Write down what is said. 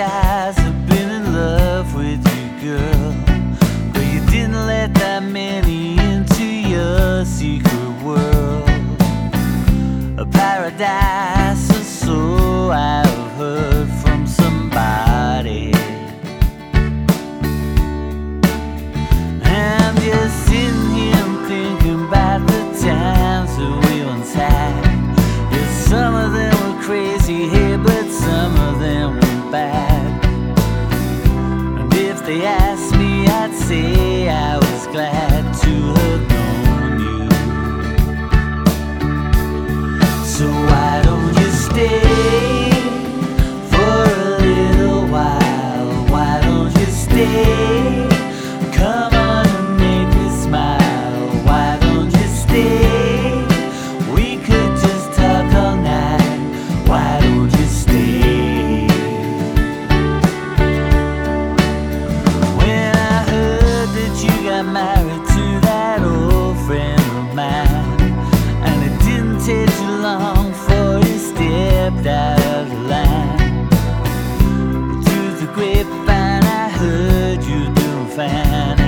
guys have been in love with you, girl, but you didn't let that many into your secret world. A paradise, or so I've heard from somebody. And you're sitting here thinking about the times that we once had. Yes, some of them were crazy here, but some of them were bad. And if they asked me, I'd say I was glad to have known you. So why don't you stay for a little while? Why don't you stay? Come on and make me smile. Why don't you stay? We could just talk all night. Why don't you stay? When I heard that you got married to that old friend of mine, and it didn't take too long for you stepped out of the line. Through the grapevine I heard you doing fine.